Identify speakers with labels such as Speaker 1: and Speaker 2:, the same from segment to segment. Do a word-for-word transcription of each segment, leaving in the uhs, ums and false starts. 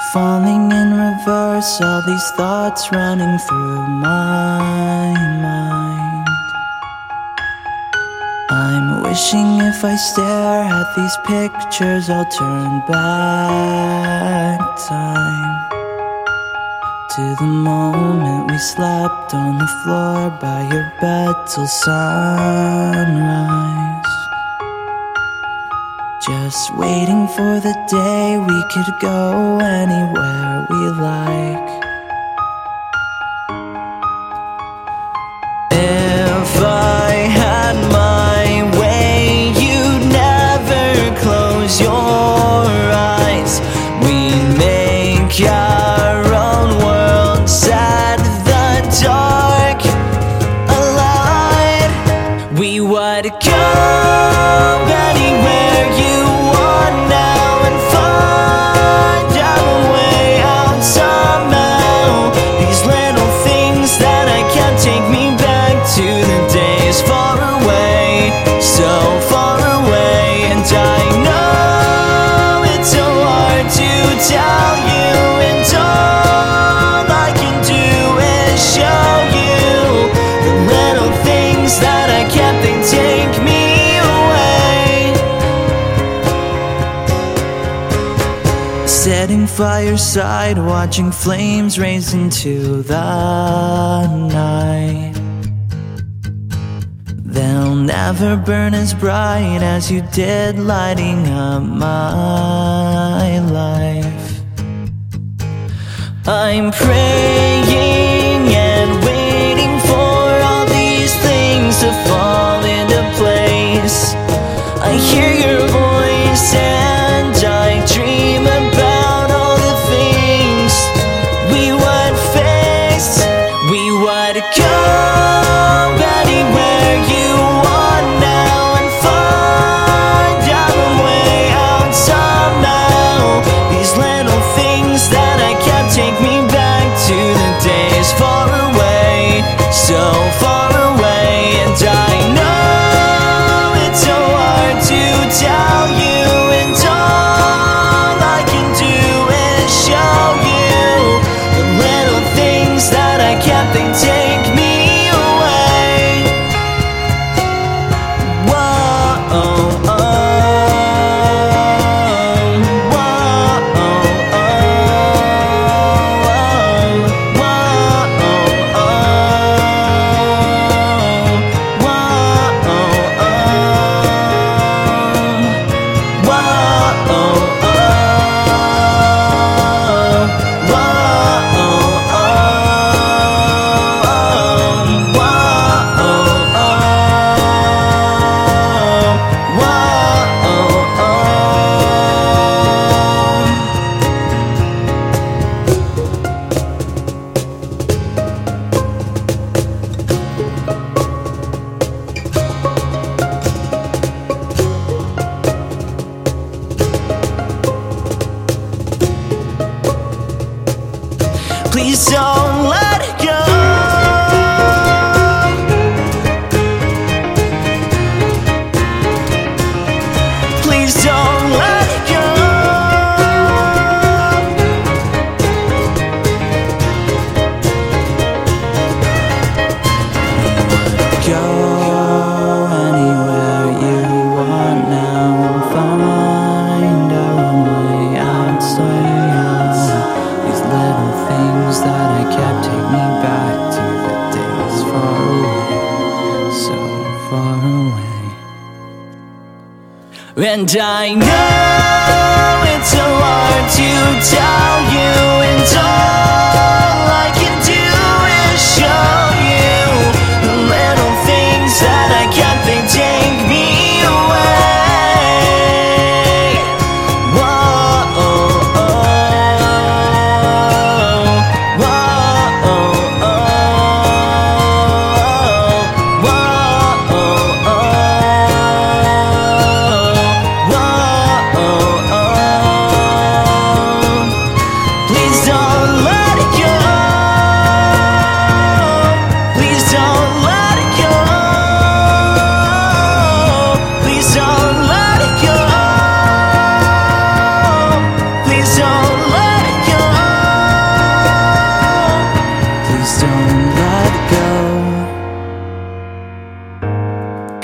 Speaker 1: Falling in reverse, all these thoughts running through my mind. I'm wishing if I stare at these pictures I'll turn back time to the moment we slept on the floor by your bed till sunrise. Just waiting for the day we could go anywhere we like. If I had my way, you'd never close your eyes. We'd make our own world, set the dark alight. We would go anywhere you want now and find our way out somehow. These little things that I can't take me back to the days far away, so far away. And I know it's so hard to tell you, and all I can do is show you the little things that I can't, they take me away. Setting fireside, watching flames raise into the night. They'll never burn as bright as you did, lighting up my life. I'm praying and waiting for all these things to fall into place. I hear your voice and I dream about all the things we would face. We would go anywhere you want now and find our way out somehow. These little things that I can't, take me back to the days far away, so far away. And I know it's so hard to tell you, and all I can do is show you the little things that I can't, they take me away. Whoa, oh, oh, whoa, oh, oh, whoa, oh, oh, whoa, oh, oh, whoa, oh, oh. Please don't let it go. Please don't let it go. Go anywhere you want now and find our own way outside. These little things that I kept, take me back to the days far away, so far away. And I know it's so hard to tell you, and all I can do is show you the little things that I can't, they take me away. Whoa, oh, oh, whoa, oh, oh, whoa, oh, oh, whoa, oh, oh. Please don't let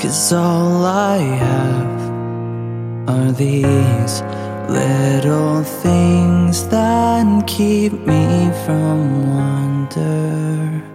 Speaker 1: 'cause all I have are these little things that keep me from wonder.